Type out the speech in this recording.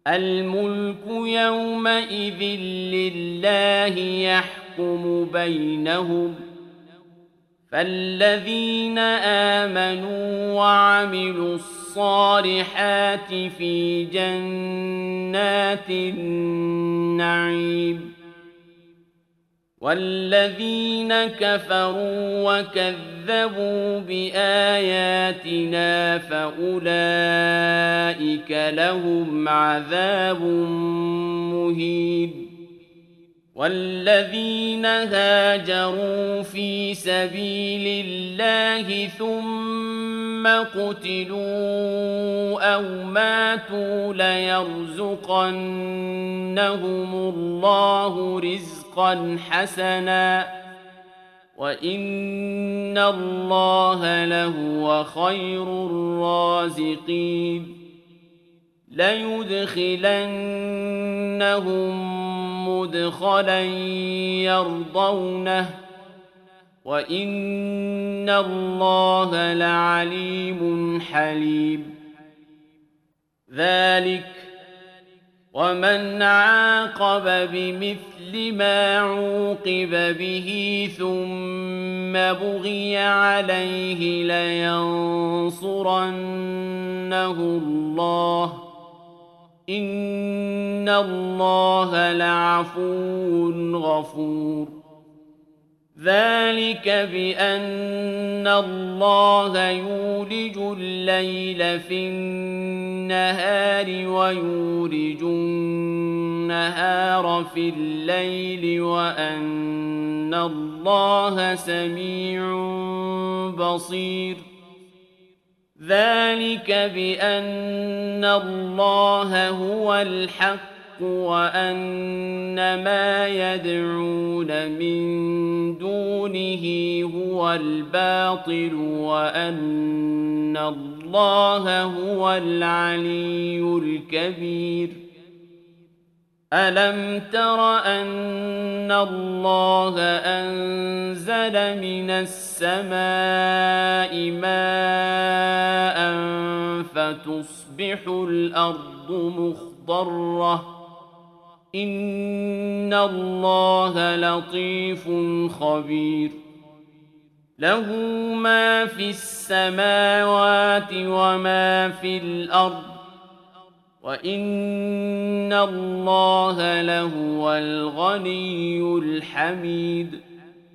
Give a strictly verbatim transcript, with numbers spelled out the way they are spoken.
الملك يومئذ لله يحكم بينهم فالذين آمنوا وعملوا الصالحات في جنات النعيم والذين كفروا وكذبوا بآياتنا فأولئك لهم عذاب مهين والذين هاجروا في سبيل الله ثم قتلوا أو ماتوا ليرزقنهم الله رزقا حسنا وإن الله لهو خير الرازقين ليدخلنهم مدخلا يرضونه وإن الله لعليم حليم ذلك ومن عاقب بمثل ما عوقب به ثم بغي عليه لينصرنه الله إن الله لعفو غفور ذلك بأن الله يولج الليل في النهار ويولج النهار في الليل وأن الله سميع بصير ذلك بأن الله هو الحق وأن ما يدعون من دونه هو الباطل وأن الله هو العلي الكبير ألم تر أن الله أنزل من السماء ماء فتصبح الأرض مخضرة إن الله لطيف خبير له ما في السماوات وما في الأرض وإن الله لهو الغني الحميد